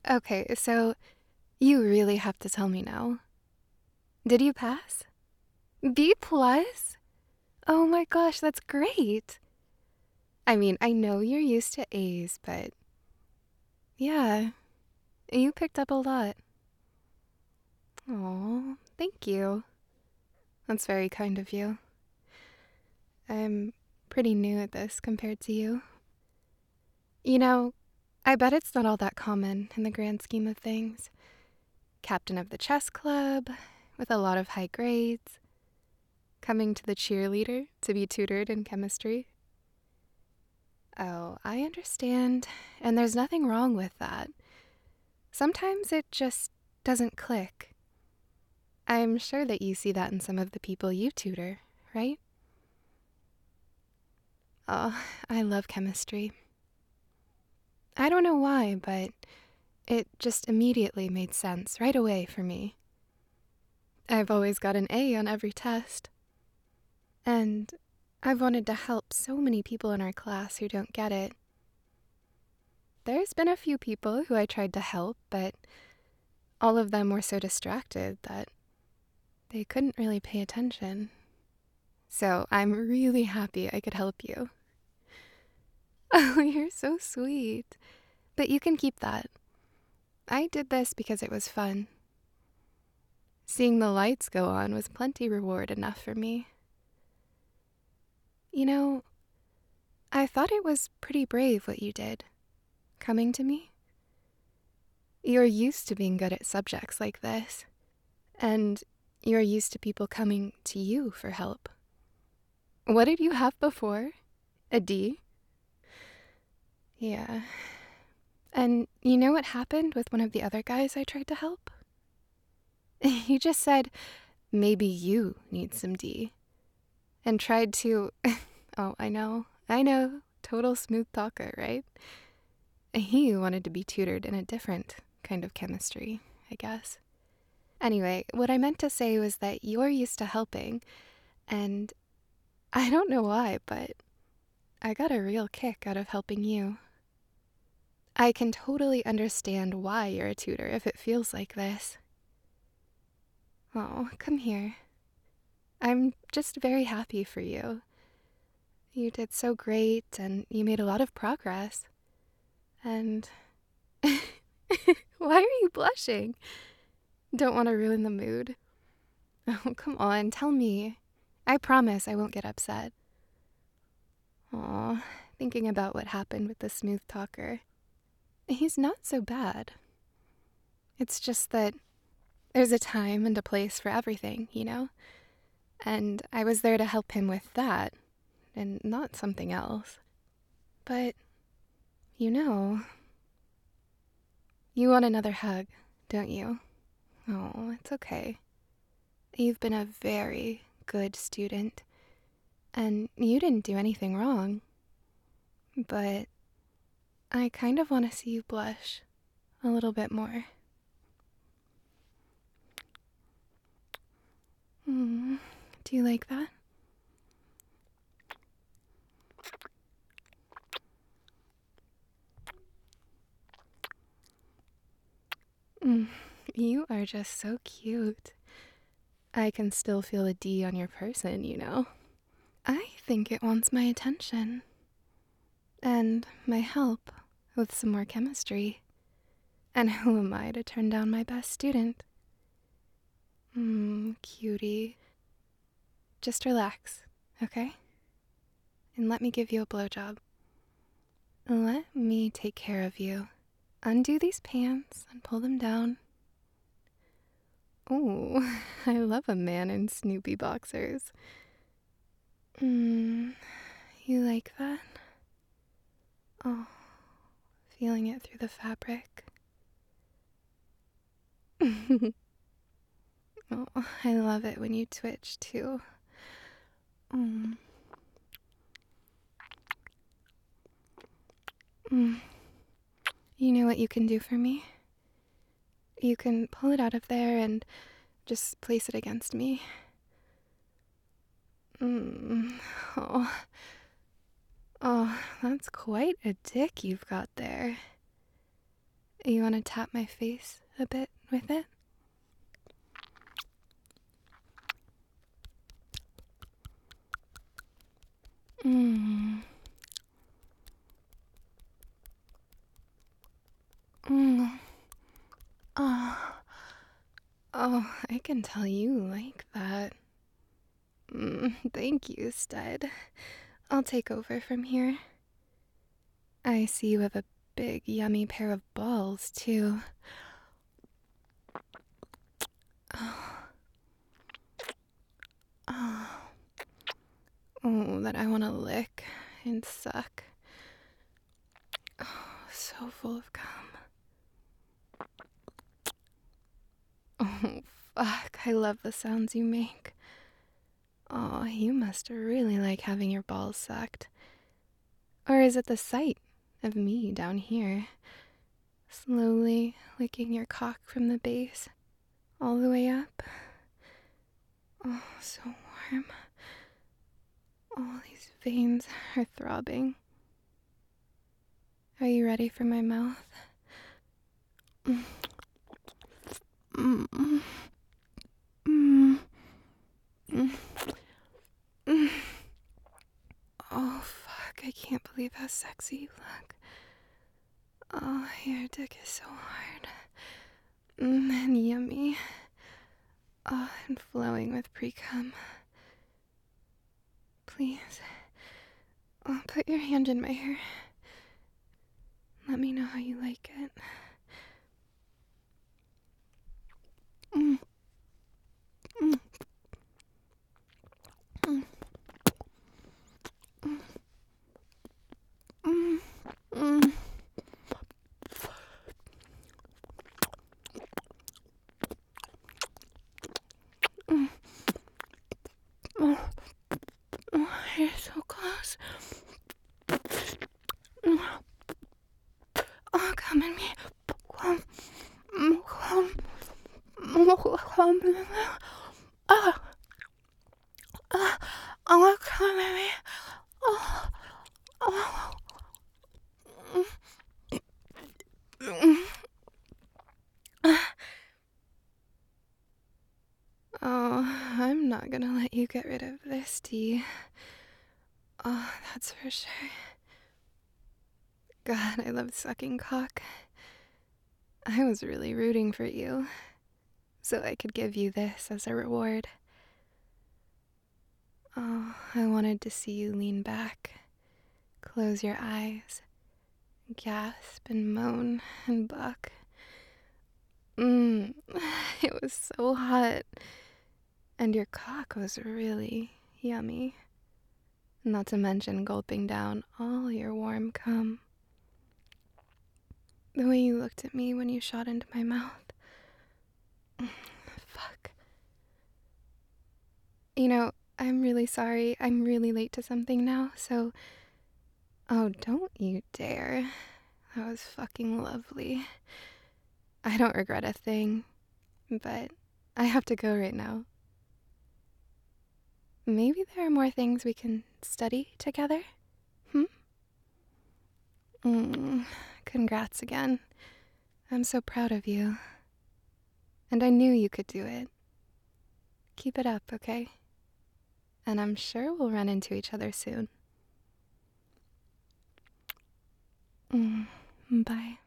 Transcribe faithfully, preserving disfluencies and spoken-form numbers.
Okay, so you really have to tell me now. Did you pass? B plus? Oh my gosh, that's great. I mean, I know you're used to A's, but yeah, you picked up a lot. Oh, thank you. That's very kind of you. I'm pretty new at this compared to you. You know, I bet it's not all that common in the grand scheme of things. Captain of the chess club, with a lot of high grades, coming to the cheerleader to be tutored in chemistry. Oh, I understand, and there's nothing wrong with that. Sometimes it just doesn't click. I'm sure that you see that in some of the people you tutor, right? Oh, I love chemistry. I don't know why, but it just immediately made sense right away for me. I've always got an A on every test. And I've wanted to help so many people in our class who don't get it. There's been a few people who I tried to help, but all of them were so distracted that they couldn't really pay attention. So I'm really happy I could help you. Oh, you're so sweet. But you can keep that. I did this because it was fun. Seeing the lights go on was plenty reward enough for me. You know, I thought it was pretty brave what you did, coming to me. You're used to being good at subjects like this, and you're used to people coming to you for help. What did you have before? A D? Yeah. And you know what happened with one of the other guys I tried to help? He just said, maybe you need some D. And tried to. Oh, I know. I know. Total smooth talker, right? He wanted to be tutored in a different kind of chemistry, I guess. Anyway, what I meant to say was that you're used to helping, and I don't know why, but I got a real kick out of helping you. I can totally understand why you're a tutor if it feels like this. Oh, come here. I'm just very happy for you. You did so great, and you made a lot of progress. And why are you blushing? Don't want to ruin the mood. Oh, come on, tell me. I promise I won't get upset. Aw, thinking about what happened with the smooth talker. He's not so bad. It's just that there's a time and a place for everything, you know? And I was there to help him with that, and not something else. But, you know, you want another hug, don't you? Oh, it's okay. You've been a very good student, and you didn't do anything wrong. But I kind of want to see you blush a little bit more. Mm, do you like that? Mm, you are just so cute. I can still feel a D on your person, you know? I think it wants my attention. And my help with some more chemistry. And who am I to turn down my best student? Hmm, cutie. Just relax, okay? And let me give you a blowjob. Let me take care of you. Undo these pants and pull them down. Ooh, I love a man in Snoopy boxers. Hmm, you like that? Oh, feeling it through the fabric. Oh, I love it when you twitch too. Mm. Mm. You know what you can do for me? You can pull it out of there and just place it against me. Mm. Oh. Oh, that's quite a dick you've got there. You want to tap my face a bit with it? Mm. Mm. Oh. Oh, I can tell you like that. Mm, thank you, stud. I'll take over from here. I see you have a big, yummy pair of balls, too. Oh, oh, oh that I want to lick and suck. Oh, so full of cum. Oh, fuck, I love the sounds you make. Oh, you must really like having your balls sucked. Or is it the sight of me down here, slowly licking your cock from the base all the way up? Oh, so warm. All these veins are throbbing. Are you ready for my mouth? Mm. Mm. Mm. Mm. Mm. Oh, fuck, I can't believe how sexy you look. Oh, your dick is so hard. Mm, and yummy. Oh, and flowing with pre-cum. Please. Oh, put your hand in my hair. Let me know how you like it. Mm. Mm. Mm. Mm. Mm. Mm. Oh, oh, you're so close. Mm. Oh, come in me. Come. Mm, come. Mm, come in me. Oh. Oh. Oh, come in me. Oh. Oh. Mm. Oh, I'm not gonna let you get rid of this, Dee. Oh, that's for sure. God, I love sucking cock. I was really rooting for you, so I could give you this as a reward. Oh, I wanted to see you lean back, close your eyes, gasp and moan and buck. Mmm, it was so hot. And your cock was really yummy. Not to mention gulping down all your warm cum. The way you looked at me when you shot into my mouth. Fuck. You know, I'm really sorry. I'm really late to something now, so... Oh, don't you dare. That was fucking lovely. I don't regret a thing, but I have to go right now. Maybe there are more things we can study together? Hmm? Mm, congrats again. I'm so proud of you. And I knew you could do it. Keep it up, okay? And I'm sure we'll run into each other soon. Mm, bye.